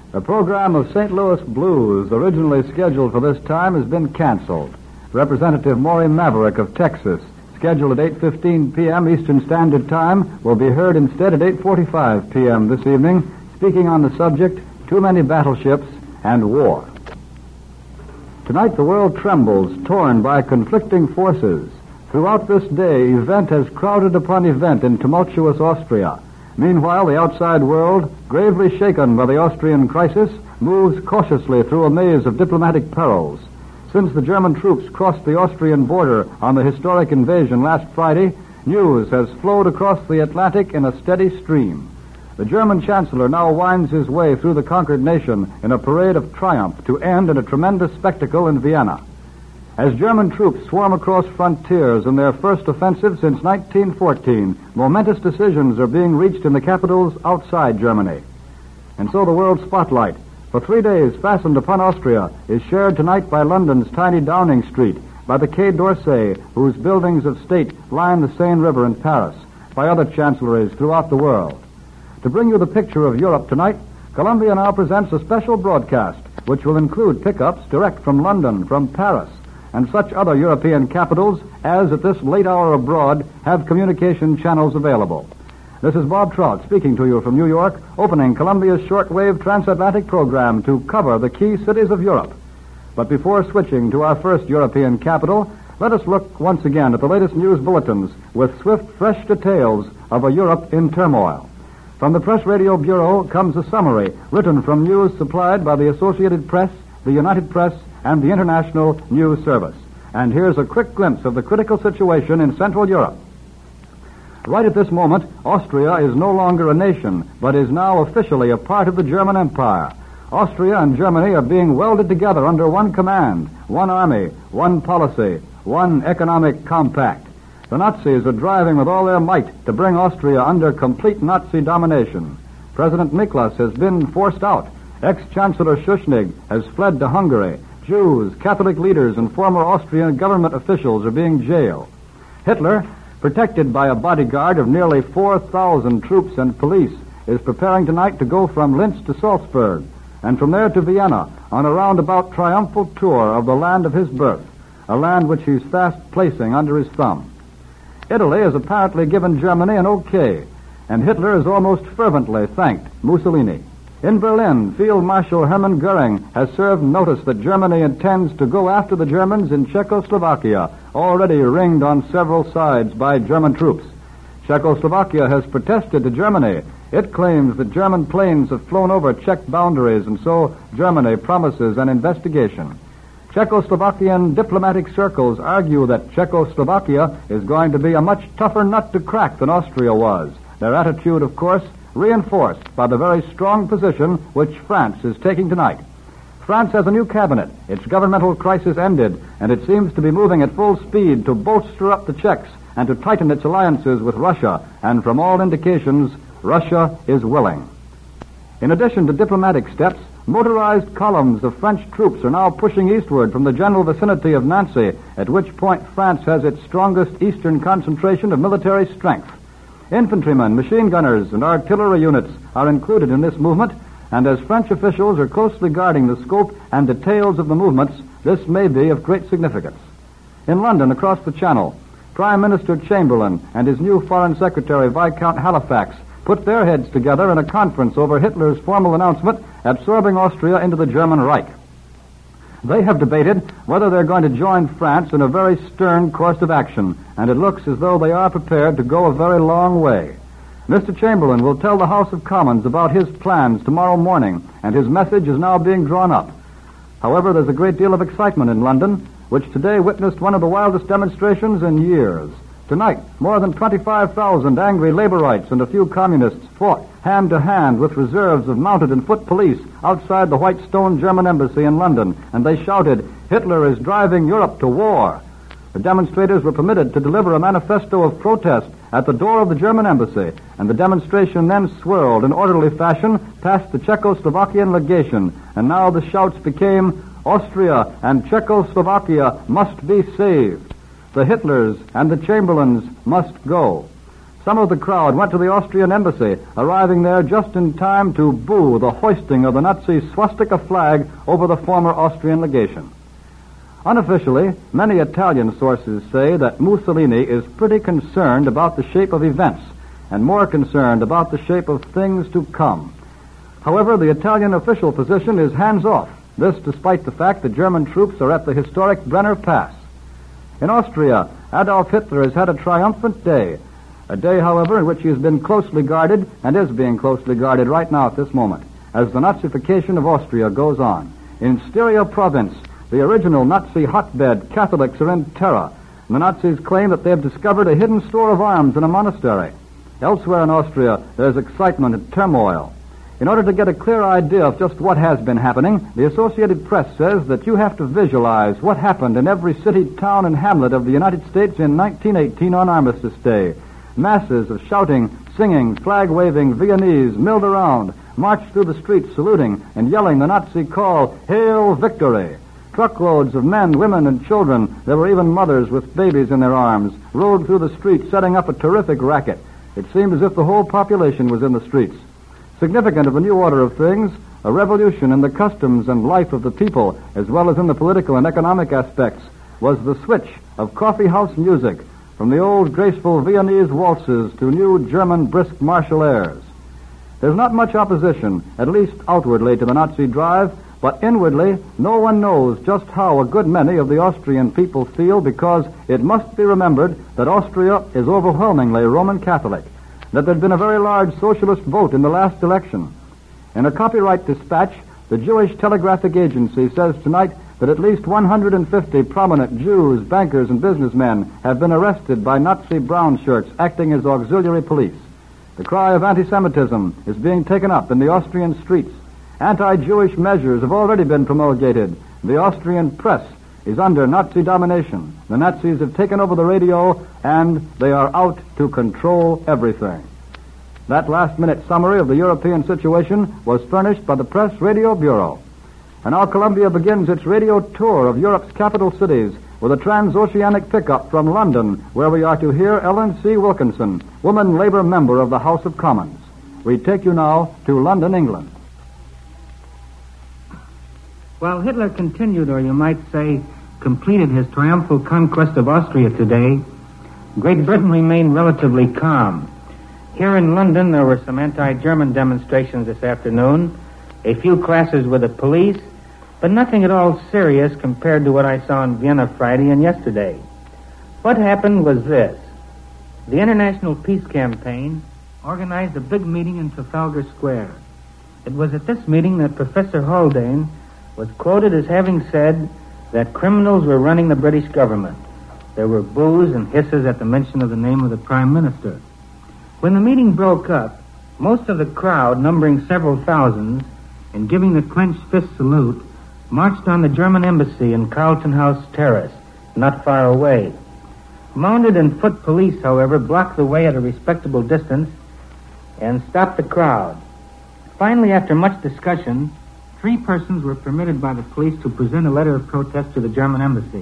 The program of St. Louis Blues, originally scheduled for this time, has been canceled. Representative Maury Maverick of Texas, scheduled at 8:15 p.m. Eastern Standard Time, will be heard instead at 8:45 p.m. this evening, speaking on the subject, Too Many Battleships and War. Tonight the world trembles, torn by conflicting forces. Throughout this day, event has crowded upon event in tumultuous Austria. Meanwhile, the outside world, gravely shaken by the Austrian crisis, moves cautiously through a maze of diplomatic perils. Since the German troops crossed the Austrian border on the historic invasion last Friday, news has flowed across the Atlantic in a steady stream. The German Chancellor now winds his way through the conquered nation in a parade of triumph to end in a tremendous spectacle in Vienna. As German troops swarm across frontiers in their first offensive since 1914, momentous decisions are being reached in the capitals outside Germany. And so the world spotlight, for 3 days fastened upon Austria, is shared tonight by London's tiny Downing Street, by the Quai d'Orsay, whose buildings of state line the Seine River in Paris, by other chancelleries throughout the world. To bring you the picture of Europe tonight, Columbia now presents a special broadcast, which will include pickups direct from London, from Paris, and such other European capitals as at this late hour abroad have communication channels available. This is Bob Trout speaking to you from New York, opening Columbia's shortwave transatlantic program to cover the key cities of Europe. But before switching to our first European capital, let us look once again at the latest news bulletins with swift, fresh details of a Europe in turmoil. From the Press Radio Bureau comes a summary written from news supplied by the Associated Press, the United Press, and the International News Service. And here's a quick glimpse of the critical situation in Central Europe. Right at this moment, Austria is no longer a nation, but is now officially a part of the German Empire. Austria and Germany are being welded together under one command, one army, one policy, one economic compact. The Nazis are driving with all their might to bring Austria under complete Nazi domination. President Miklas has been forced out. Ex-Chancellor Schuschnigg has fled to Hungary. Jews, Catholic leaders, and former Austrian government officials are being jailed. Hitler, protected by a bodyguard of nearly 4,000 troops and police, is preparing tonight to go from Linz to Salzburg, and from there to Vienna on a roundabout triumphal tour of the land of his birth, a land which he's fast placing under his thumb. Italy has apparently given Germany an okay, and Hitler has almost fervently thanked Mussolini. In Berlin, Field Marshal Hermann Goering has served notice that Germany intends to go after the Germans in Czechoslovakia, already ringed on several sides by German troops. Czechoslovakia has protested to Germany. It claims that German planes have flown over Czech boundaries, and so Germany promises an investigation. Czechoslovakian diplomatic circles argue that Czechoslovakia is going to be a much tougher nut to crack than Austria was. Their attitude, of course, reinforced by the very strong position which France is taking tonight. France has a new cabinet. Its governmental crisis ended, and it seems to be moving at full speed to bolster up the Czechs and to tighten its alliances with Russia, and from all indications, Russia is willing. In addition to diplomatic steps, motorized columns of French troops are now pushing eastward from the general vicinity of Nancy, at which point France has its strongest eastern concentration of military strength. Infantrymen, machine gunners, and artillery units are included in this movement, and as French officials are closely guarding the scope and details of the movements, this may be of great significance. In London, across the Channel, Prime Minister Chamberlain and his new Foreign Secretary, Viscount Halifax, put their heads together in a conference over Hitler's formal announcement absorbing Austria into the German Reich. They have debated whether they're going to join France in a very stern course of action, and it looks as though they are prepared to go a very long way. Mr. Chamberlain will tell the House of Commons about his plans tomorrow morning, and his message is now being drawn up. However, there's a great deal of excitement in London, which today witnessed one of the wildest demonstrations in years. Tonight, more than 25,000 angry laborites and a few communists fought hand-to-hand with reserves of mounted and foot police outside the white stone German embassy in London, and they shouted, "Hitler is driving Europe to war." The demonstrators were permitted to deliver a manifesto of protest at the door of the German embassy, and the demonstration then swirled in orderly fashion past the Czechoslovakian legation, and now the shouts became, "Austria and Czechoslovakia must be saved. The Hitlers and the Chamberlains must go." Some of the crowd went to the Austrian embassy, arriving there just in time to boo the hoisting of the Nazi swastika flag over the former Austrian legation. Unofficially, many Italian sources say that Mussolini is pretty concerned about the shape of events and more concerned about the shape of things to come. However, the Italian official position is hands-off, this despite the fact that German troops are at the historic Brenner Pass. In Austria, Adolf Hitler has had a triumphant day, a day, however, in which he has been closely guarded and is being closely guarded right now at this moment, as the Nazification of Austria goes on. In Styria province, the original Nazi hotbed, Catholics are in terror. The Nazis claim that they have discovered a hidden store of arms in a monastery. Elsewhere in Austria, there's excitement and turmoil. In order to get a clear idea of just what has been happening, the Associated Press says that you have to visualize what happened in every city, town, and hamlet of the United States in 1918 on Armistice Day. Masses of shouting, singing, flag-waving Viennese milled around, marched through the streets saluting and yelling the Nazi call, "Hail Victory!" Truckloads of men, women, and children, there were even mothers with babies in their arms, rode through the streets setting up a terrific racket. It seemed as if the whole population was in the streets. Significant of the new order of things, a revolution in the customs and life of the people, as well as in the political and economic aspects, was the switch of coffee house music from the old graceful Viennese waltzes to new German brisk martial airs. There's not much opposition, at least outwardly, to the Nazi drive, but inwardly, no one knows just how a good many of the Austrian people feel, because it must be remembered that Austria is overwhelmingly Roman Catholic, that there'd been a very large socialist vote in the last election. In a copyright dispatch, the Jewish Telegraphic Agency says tonight that at least 150 prominent Jews, bankers, and businessmen have been arrested by Nazi brown shirts acting as auxiliary police. The cry of anti-Semitism is being taken up in the Austrian streets. Anti-Jewish measures have already been promulgated. The Austrian press is under Nazi domination. The Nazis have taken over the radio, and they are out to control everything. That last-minute summary of the European situation was furnished by the Press Radio Bureau. And now Columbia begins its radio tour of Europe's capital cities with a transoceanic pickup from London, where we are to hear Ellen C. Wilkinson, woman labor member of the House of Commons. We take you now to London, England. While Hitler continued, or you might say, completed his triumphal conquest of Austria today, Great Britain remained relatively calm. Here in London, there were some anti-German demonstrations this afternoon, a few clashes with the police, but nothing at all serious compared to what I saw in Vienna Friday and yesterday. What happened was this. The International Peace Campaign organized a big meeting in Trafalgar Square. It was at this meeting that Professor Haldane was quoted as having said that criminals were running the British government. There were boos and hisses at the mention of the name of the Prime Minister. When the meeting broke up, most of the crowd, numbering several thousands, and giving the clenched fist salute, marched on the German embassy in Carlton House Terrace, not far away. Mounted and foot police, however, blocked the way at a respectable distance and stopped the crowd. Finally, after much discussion, 3 persons were permitted by the police to present a letter of protest to the German embassy.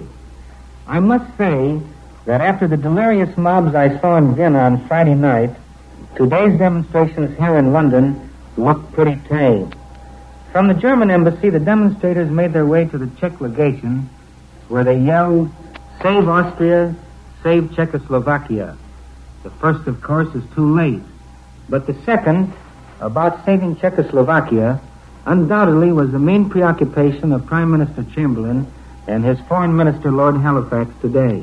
I must say that after the delirious mobs I saw in Vienna on Friday night, today's demonstrations here in London look pretty tame. From the German embassy, the demonstrators made their way to the Czech legation, where they yelled, "Save Austria, save Czechoslovakia." The first, of course, is too late. But the second, about saving Czechoslovakia, undoubtedly was the main preoccupation of Prime Minister Chamberlain and his Foreign Minister Lord Halifax today.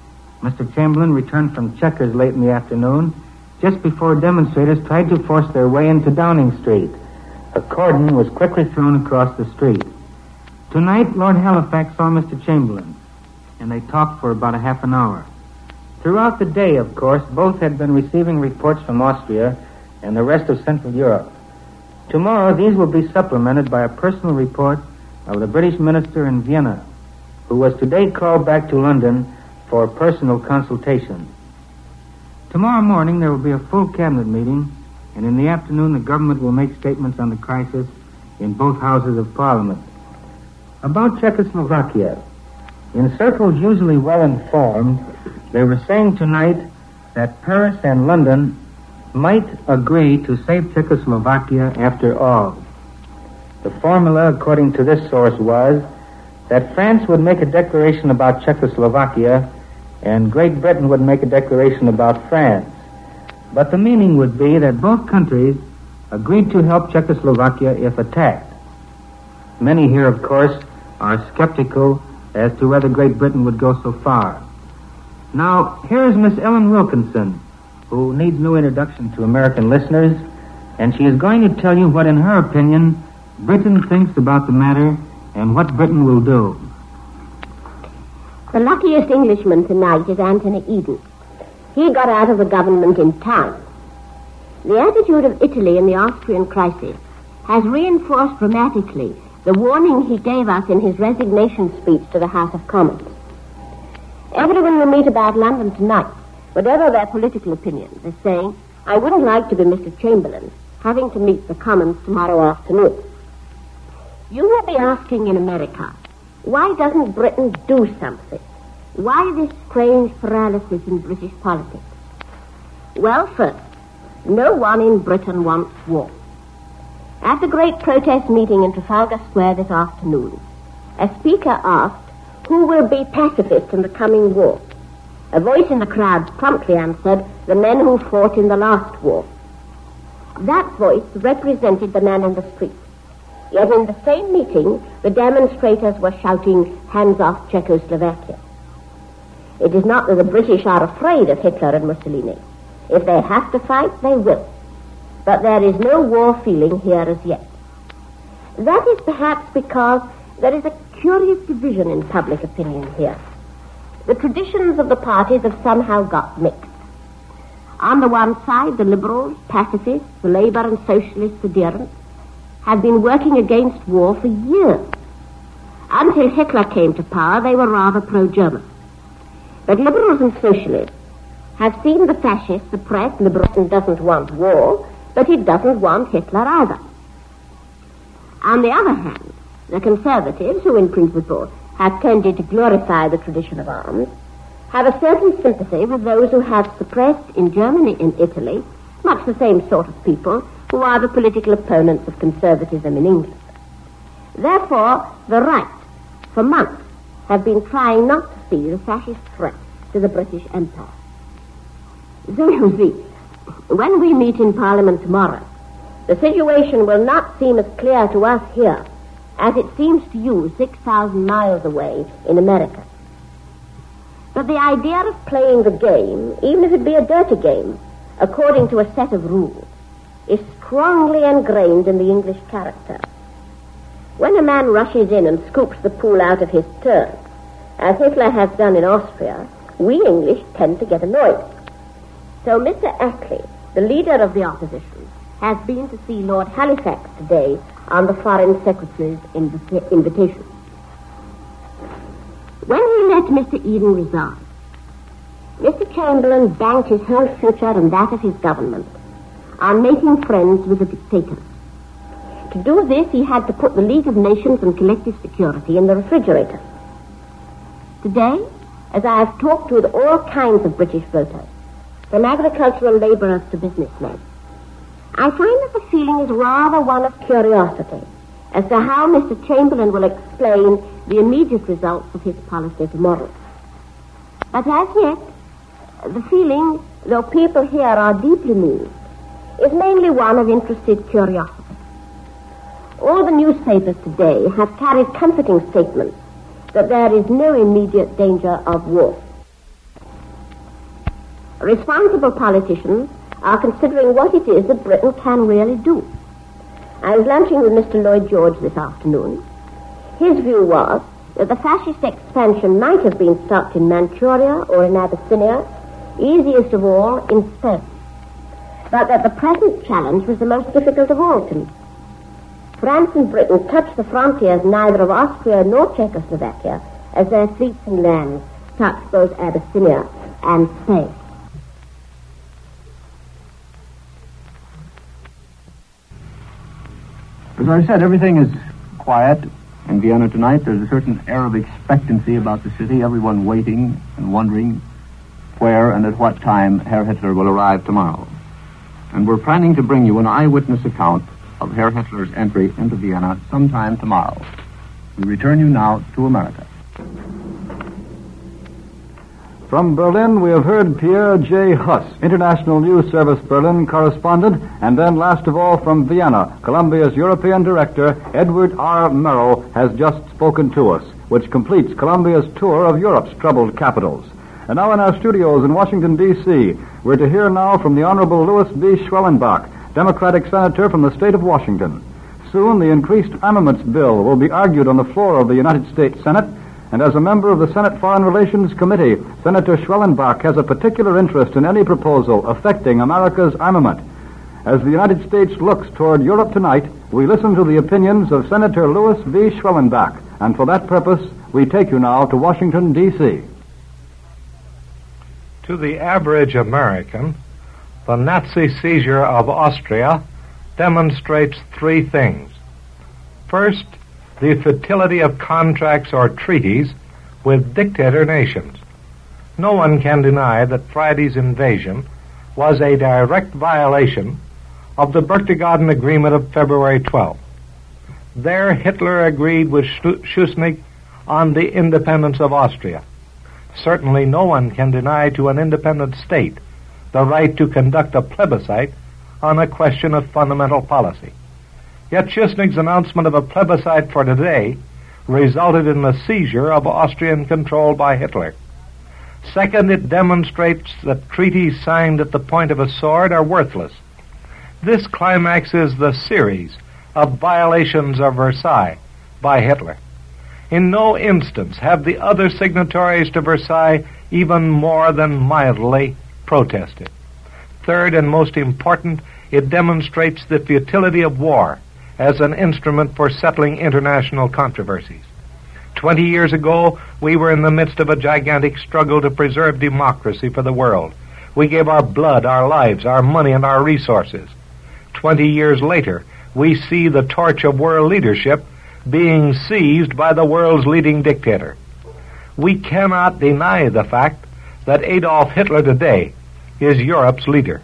Mr. Chamberlain returned from Chequers late in the afternoon, just before demonstrators tried to force their way into Downing Street. A cordon was quickly thrown across the street. Tonight, Lord Halifax saw Mr. Chamberlain, and they talked for about a half an hour. Throughout the day, of course, both had been receiving reports from Austria and the rest of Central Europe. Tomorrow, these will be supplemented by a personal report of the British minister in Vienna, who was today called back to London for personal consultation. Tomorrow morning, there will be a full cabinet meeting, and in the afternoon, the government will make statements on the crisis in both houses of Parliament. About Czechoslovakia, in circles usually well informed, they were saying tonight that Paris and London might agree to save Czechoslovakia after all. The formula, according to this source, was that France would make a declaration about Czechoslovakia and Great Britain would make a declaration about France. But the meaning would be that both countries agreed to help Czechoslovakia if attacked. Many here, of course, are skeptical as to whether Great Britain would go so far. Now, here's Miss Ellen Wilkinson, who needs no introduction to American listeners, and she is going to tell you what, in her opinion, Britain thinks about the matter and what Britain will do. The luckiest Englishman tonight is Anthony Eden. He got out of the government in time. The attitude of Italy in the Austrian crisis has reinforced dramatically the warning he gave us in his resignation speech to the House of Commons. Everyone will meet about London tonight, whatever their political opinions, is saying, I wouldn't like to be Mr. Chamberlain, having to meet the Commons tomorrow afternoon. You will be asking in America, why doesn't Britain do something? Why this strange paralysis in British politics? Well, first, no one in Britain wants war. At the great protest meeting in Trafalgar Square this afternoon, a speaker asked, who will be pacifist in the coming war? A voice in the crowd promptly answered, the men who fought in the last war. That voice represented the man in the street. Yet in the same meeting, the demonstrators were shouting, hands off Czechoslovakia. It is not that the British are afraid of Hitler and Mussolini. If they have to fight, they will. But there is no war feeling here as yet. That is perhaps because there is a curious division in public opinion here. The traditions of the parties have somehow got mixed. On the one side, the liberals, pacifists, the Labour and Socialist adherents have been working against war for years. Until Hitler came to power, they were rather pro-German. But liberals and socialists have seen the fascists suppress. Britain doesn't want war, but it doesn't want Hitler either. On the other hand, the conservatives, who in principle have tended to glorify the tradition of arms, have a certain sympathy with those who have suppressed in Germany and Italy much the same sort of people who are the political opponents of conservatism in England. Therefore, the right, for months, have been trying not to see the fascist threat to the British Empire. So you see, when we meet in Parliament tomorrow, the situation will not seem as clear to us here as it seems to you 6,000 miles away in America. But the idea of playing the game, even if it be a dirty game, according to a set of rules, is strongly ingrained in the English character. When a man rushes in and scoops the pool out of his turn, as Hitler has done in Austria, we English tend to get annoyed. So Mr. Attlee, the leader of the opposition, has been to see Lord Halifax today on the Foreign Secretary's invitation. When he let Mr. Eden resign, Mr. Chamberlain banked his whole future and that of his government on making friends with the dictators. To do this, he had to put the League of Nations and collective security in the refrigerator. Today, as I have talked with all kinds of British voters, from agricultural labourers to businessmen, I find that the feeling is rather one of curiosity as to how Mr. Chamberlain will explain the immediate results of his policy tomorrow. But as yet, the feeling, though people here are deeply moved, is mainly one of interested curiosity. All the newspapers today have carried comforting statements that there is no immediate danger of war. Responsible politicians are considering what it is that Britain can really do. I was lunching with Mr. Lloyd George this afternoon. His view was that the fascist expansion might have been stopped in Manchuria or in Abyssinia, easiest of all in Spain, but that the present challenge was the most difficult of all to meet. France and Britain touched the frontiers neither of Austria nor Czechoslovakia as their fleets and lands touched both Abyssinia and Spain. As I said, everything is quiet in Vienna tonight. There's a certain air of expectancy about the city, everyone waiting and wondering where and at what time Herr Hitler will arrive tomorrow. And we're planning to bring you an eyewitness account of Herr Hitler's entry into Vienna sometime tomorrow. We return you now to America. From Berlin, we have heard Pierre J. Huss, International News Service Berlin correspondent, and then last of all from Vienna, Columbia's European director, Edward R. Murrow, has just spoken to us, which completes Columbia's tour of Europe's troubled capitals. And now in our studios in Washington, D.C., we're to hear now from the Honorable Louis B. Schwellenbach, Democratic Senator from the state of Washington. Soon, the increased armaments bill will be argued on the floor of the United States Senate, and as a member of the Senate Foreign Relations Committee, Senator Schwellenbach has a particular interest in any proposal affecting America's armament. As the United States looks toward Europe tonight, we listen to the opinions of Senator Louis B. Schwellenbach, and for that purpose, we take you now to Washington, D.C. To the average American, the Nazi seizure of Austria demonstrates three things. First, the futility of contracts or treaties with dictator nations. No one can deny that Friday's invasion was a direct violation of the Berchtesgaden Agreement of February 12. There, Hitler agreed with Schuschnigg on the independence of Austria. Certainly no one can deny to an independent state the right to conduct a plebiscite on a question of fundamental policy. Yet Schuschnigg's announcement of a plebiscite for today resulted in the seizure of Austrian control by Hitler. Second, it demonstrates that treaties signed at the point of a sword are worthless. This climaxes the series of violations of Versailles by Hitler. In no instance have the other signatories to Versailles even more than mildly protested. Third, and most important, it demonstrates the futility of war as an instrument for settling international controversies. 20 years ago, we were in the midst of a gigantic struggle to preserve democracy for the world. We gave our blood, our lives, our money, and our resources. 20 years later, we see the torch of world leadership being seized by the world's leading dictator. We cannot deny the fact that Adolf Hitler today is Europe's leader.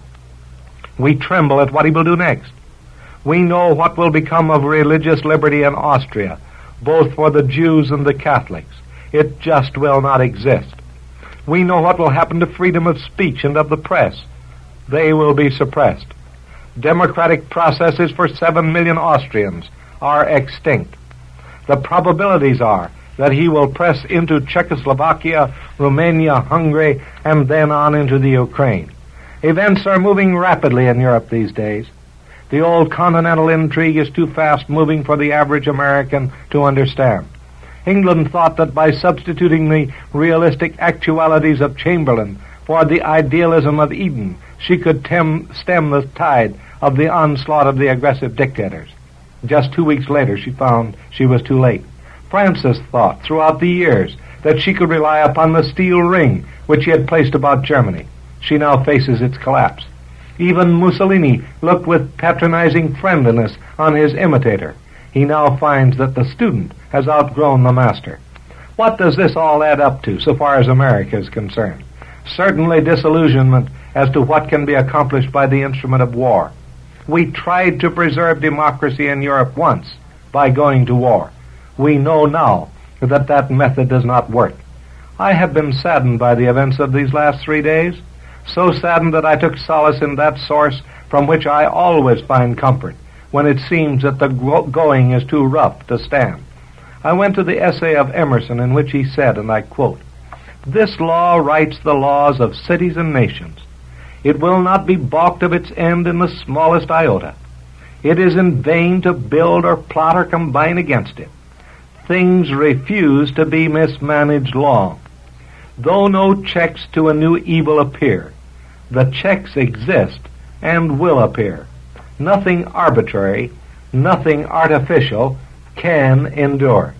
We tremble at what he will do next. We know what will become of religious liberty in Austria, both for the Jews and the Catholics. It just will not exist. We know what will happen to freedom of speech and of the press. They will be suppressed. Democratic processes for 7 million Austrians are extinct. The probabilities are that he will press into Czechoslovakia, Romania, Hungary, and then on into the Ukraine. Events are moving rapidly in Europe these days. The old continental intrigue is too fast moving for the average American to understand. England thought that by substituting the realistic actualities of Chamberlain for the idealism of Eden, she could stem the tide of the onslaught of the aggressive dictators. Just 2 weeks later, she found she was too late. Francis thought throughout the years that she could rely upon the steel ring which he had placed about Germany. She now faces its collapse. Even Mussolini looked with patronizing friendliness on his imitator. He now finds that the student has outgrown the master. What does this all add up to, so far as America is concerned? Certainly disillusionment as to what can be accomplished by the instrument of war. We tried to preserve democracy in Europe once by going to war. We know now that that method does not work. I have been saddened by the events of these last 3 days, so saddened that I took solace in that source from which I always find comfort when it seems that the going is too rough to stand. I went to the essay of Emerson in which he said, and I quote, "This law writes the laws of cities and nations. It will not be balked of its end in the smallest iota. It is in vain to build or plot or combine against it. Things refuse to be mismanaged long. Though no checks to a new evil appear, the checks exist and will appear. Nothing arbitrary, nothing artificial can endure."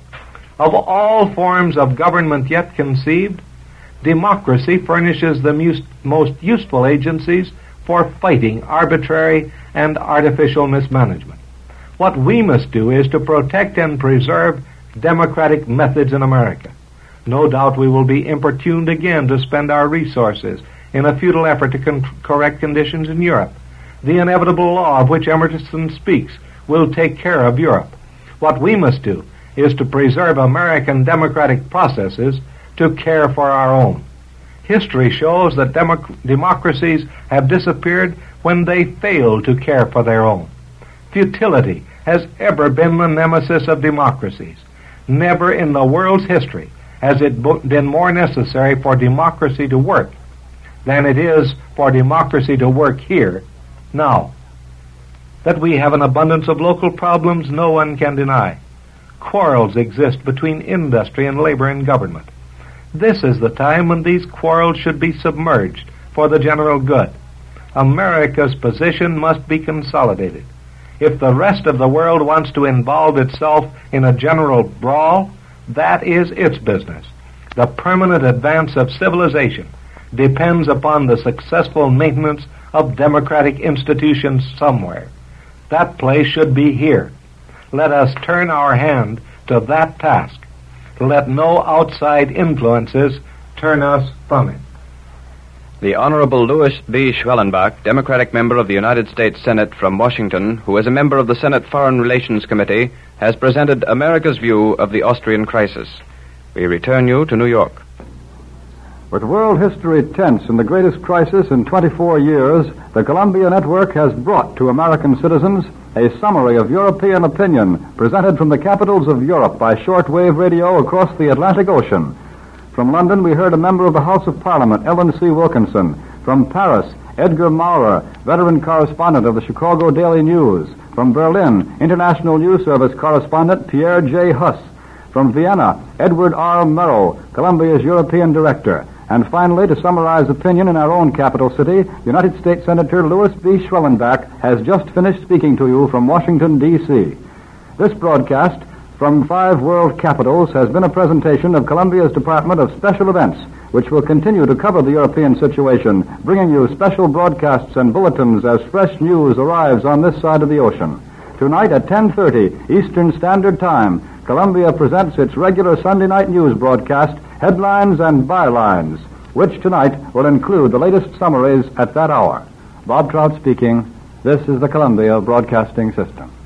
Of all forms of government yet conceived, democracy furnishes the most useful agencies for fighting arbitrary and artificial mismanagement. What we must do is to protect and preserve democratic methods in America. No doubt we will be importuned again to spend our resources in a futile effort to correct conditions in Europe. The inevitable law of which Emerson speaks will take care of Europe. What we must do is to preserve American democratic processes to care for our own. History shows that democracies have disappeared when they fail to care for their own. Futility has ever been the nemesis of democracies. Never in the world's history has it been more necessary for democracy to work than it is for democracy to work here now. That we have an abundance of local problems, no one can deny. Quarrels exist between industry and labor and government. This is the time when these quarrels should be submerged for the general good. America's position must be consolidated. If the rest of the world wants to involve itself in a general brawl, that is its business. The permanent advance of civilization depends upon the successful maintenance of democratic institutions somewhere. That place should be here. Let us turn our hand to that task. Let no outside influences turn us from it. The Honorable Louis B. Schwellenbach, Democratic member of the United States Senate from Washington, who is a member of the Senate Foreign Relations Committee, has presented America's view of the Austrian crisis. We return you to New York. With world history tense in the greatest crisis in 24 years, the Columbia Network has brought to American citizens a summary of European opinion presented from the capitals of Europe by shortwave radio across the Atlantic Ocean. From London, we heard a member of the House of Parliament, Ellen C. Wilkinson. From Paris, Edgar Maurer, veteran correspondent of the Chicago Daily News. From Berlin, International News Service correspondent Pierre J. Huss. From Vienna, Edward R. Murrow, Columbia's European director. And finally, to summarize opinion in our own capital city, United States Senator Louis B. Schwellenbach has just finished speaking to you from Washington, D.C. This broadcast from 5 world capitals has been a presentation of Columbia's Department of Special Events, which will continue to cover the European situation, bringing you special broadcasts and bulletins as fresh news arrives on this side of the ocean. Tonight at 10:30 Eastern Standard Time, Columbia presents its regular Sunday night news broadcast, Headlines and Bylines, which tonight will include the latest summaries at that hour. Bob Trout speaking. This is the Columbia Broadcasting System.